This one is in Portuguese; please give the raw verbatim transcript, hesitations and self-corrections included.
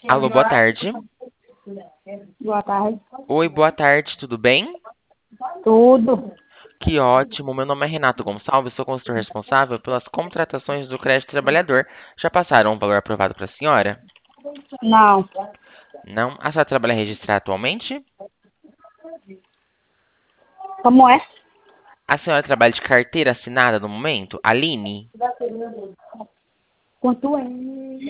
Alô, boa tarde. Boa tarde. Oi, boa tarde, tudo bem? Tudo? Que ótimo. Meu nome é Renato Gonçalves, sou consultor responsável pelas contratações do crédito trabalhador. Já passaram um valor aprovado para a senhora? Não. Não? A senhora trabalha registrada atualmente? Como é? A senhora trabalha de carteira assinada no momento? Aline? Quanto é?